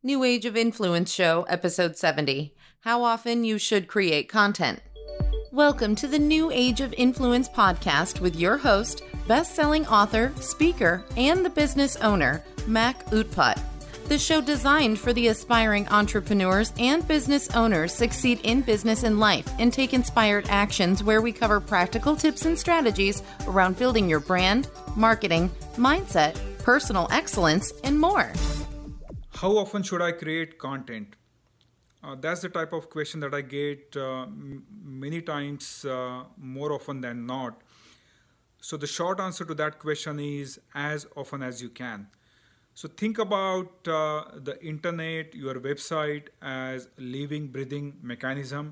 New Age of Influence Show, Episode 70. How often you should create content. Welcome to the New Age of Influence podcast with your host, best-selling author, speaker, and the business owner, Mac Utpat. The show designed for the aspiring entrepreneurs and business owners succeed in business and life and take inspired actions where we cover practical tips and strategies around building your brand, marketing, mindset, personal excellence, and more. How often should I create content? That's the type of question that I get many times, more often than not. So the short answer to that question is as often as you can. So think about the internet, your website as living, breathing mechanism,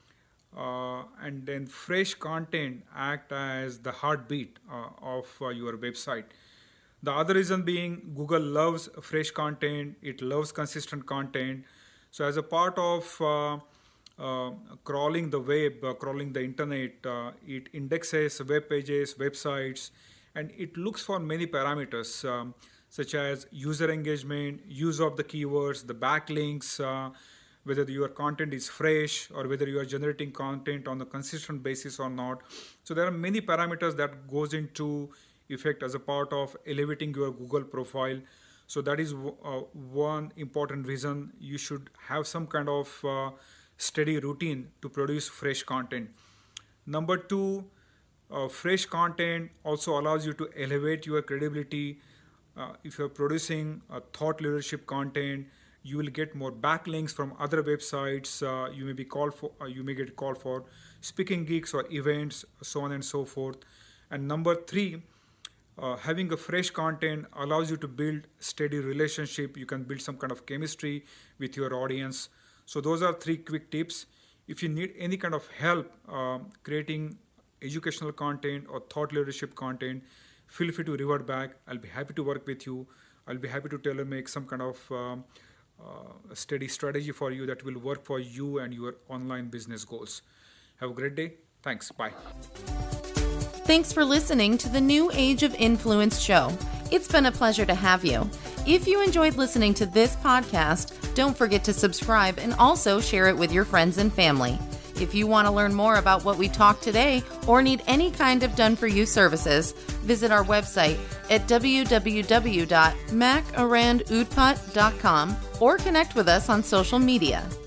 and then fresh content act as the heartbeat of your website. The other reason being Google loves fresh content, it loves consistent content. So as a part of crawling the web, crawling the internet, it indexes web pages, websites, and it looks for many parameters such as user engagement, use of the keywords, the backlinks, whether your content is fresh or whether you are generating content on a consistent basis or not. So there are many parameters that goes into effect as a part of elevating your Google profile. So that is one important reason you should have some kind of steady routine to produce fresh content. Number two, fresh content also allows you to elevate your credibility. If you're producing thought leadership content, you will get more backlinks from other websites. You may get called for speaking gigs or events, so on and so forth. And number three, having a fresh content allows you to build steady relationship. You can build some kind of chemistry with your audience. So those are three quick tips. If you need any kind of help creating educational content or thought leadership content, feel free to revert back. I'll be happy to work with you. I'll be happy to tailor make some kind of steady strategy for you that will work for you and your online business goals. Have a great day. Thanks. Bye. Thanks for listening to the New Age of Influence show. It's been a pleasure to have you. If you enjoyed listening to this podcast, don't forget to subscribe and also share it with your friends and family. If you want to learn more about what we talked today or need any kind of done-for-you services, visit our website at www.macarandutpat.com or connect with us on social media.